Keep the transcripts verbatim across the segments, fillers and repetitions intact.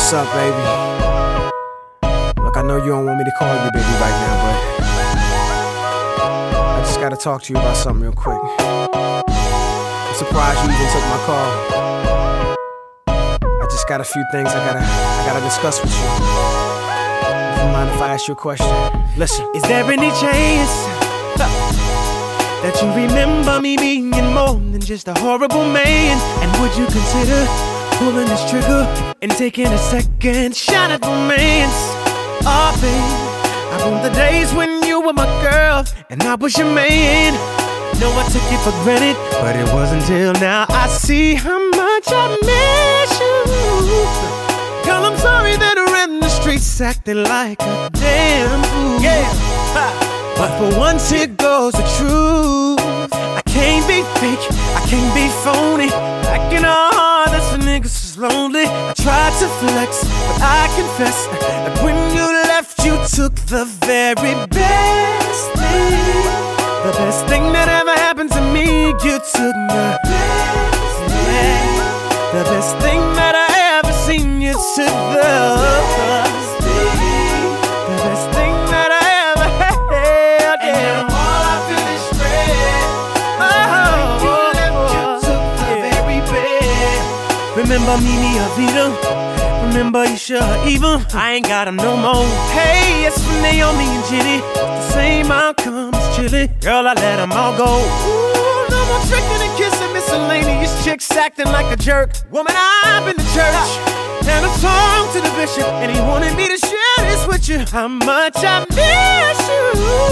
What's up, baby? Look, I know you don't want me to call you baby right now, but I just gotta talk to you about something real quick. I'm surprised you even took my call. I just got a few things I gotta, I gotta discuss with you. If you mind if I ask you a question? Listen. Is there any chance that you remember me being more than just a horrible man? And would you consider pulling this trigger and taking a second shot at romance? Oh, babe, I want the days when you were my girl and I was your man. No, I took you for granted, but it wasn't until now I see how much I miss you. Girl, I'm sorry that I ran the streets acting like a damn fool. Yeah, but for once here goes the truth. I can't be fake, I can't be phony. Acting all hard, that's for niggas who's lonely. I tried to flex, but I confess that when you left, you took the very best thing. The best thing that ever happened to me, you took the best thing. The best thing that I ever seen, you took the best thing. The best thing that I ever had, yeah. And all I feel is regret. Oh, you left, you took the very best. Remember Mimi Avita? Remember Isha Eva? I ain't got 'em no more. Hey, it's for Naomi and Jenny. The same outcome as Chili. Girl, I let 'em all go. Ooh, no more tricking and kissing miscellaneous chicks acting like a jerk. Woman, I've been to church and I talked to the bishop, and he wanted me to share this with you. How much I miss you.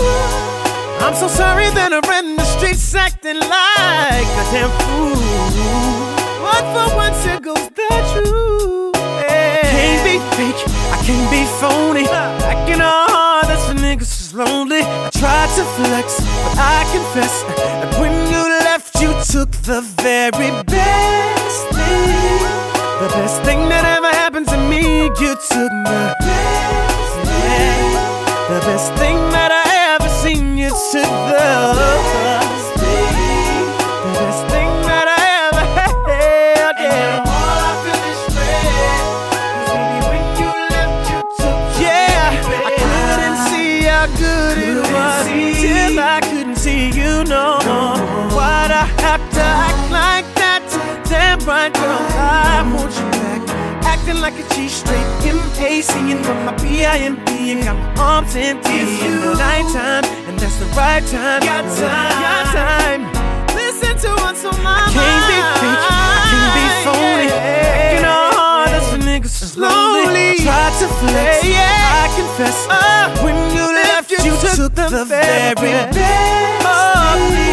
I'm so sorry that I ran the streets acting like a damn fool. But for once here goes the truth. Can't be fake, I can't be phony. Acting all hard, that's for niggas who's lonely. I tried to flex, but I confess that when you left, you took the very best thing. The best thing that ever happened to me, you took the best thing. The best thing that I ever seen, you took the best thing. The best thing that I ever had, yeah. And all I feel is regret. 'Cause baby, when you left, you took the yeah, best. I couldn't see how good it was till I couldn't see you no more. Why'd I have to act like that? Damn right, girl, I want you back. Acting like a G straight M A, singing from my P I M P and got my arms empty in the nighttime, and that's the right time. Got time, got time. Listen to what's on my mind. I can't be fake, I can't be phony. Acting all hard, that's for niggas slowly. I tried to flex, I confess. Uh, when you left, you, you took, took the very best. Oh,